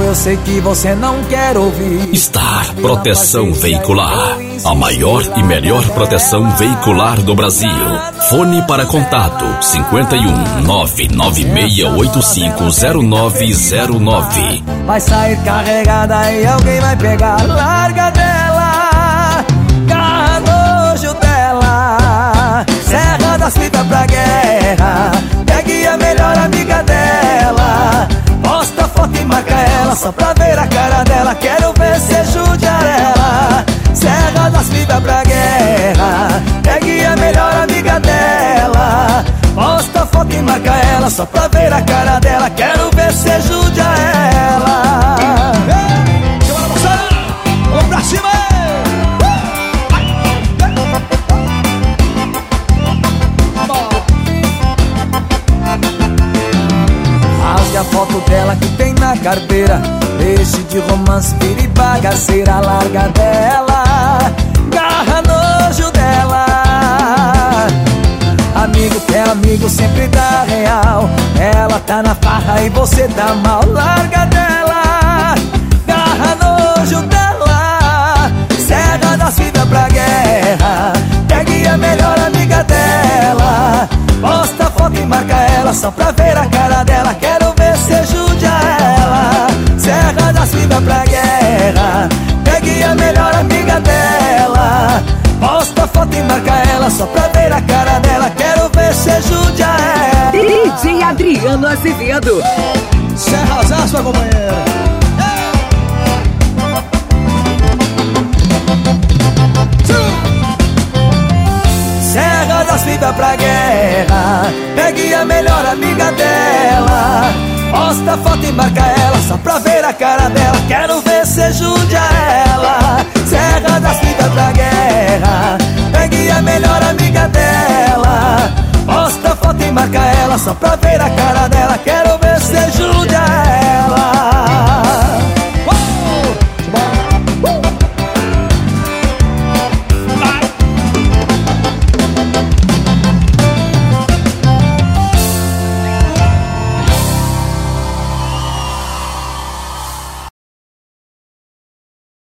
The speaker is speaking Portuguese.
eu sei que você não quer ouvir. Star Proteção Veicular, a maior e melhor proteção veicular do Brasil. Fone para contato 51 996850909. Vai sair carregada e alguém vai pegar. Larga dela, garra nojo dela. Serra das fitas pra guerra, pegue a melhor amiga dela. Posta foto e marca ela só pra ver a cara dela. Quero ver se judia ela. Serra das fitas pra guerra, pegue a melhor amiga dela. Posta foto e marca ela só pra ver a cara dela. Quero ver se judia ela. Bora, moçada! Vamos pra cima! Rasgue a foto dela que tem na carteira. Deixe de romance, vire bagaceira. Larga dela, garra nojo dela. Amigo que é amigo sempre dá real. Ela tá na farra e você tá mal. Larga dela, garra nojo dela. Serra das fitas pra guerra, pegue a melhor amiga dela. Posta foto e marca ela só pra ver a cara dela. Quero ver se judia ela. Serra das fitas pra guerra, pegue a melhor amiga dela. Posta foto e marca ela só pra ver a cara dela. Quero ver se judia ela. DJ Adriano Azevedo. Serra as aspas, companheira. Serra das fitas pra guerra, pegue a melhor amiga dela. Posta foto e marca ela só pra ver a cara dela. Quero ver se judia ela. Serra das fitas pra guerra, pegue a melhor amiga dela. Posta foto e marca ela só pra ver a cara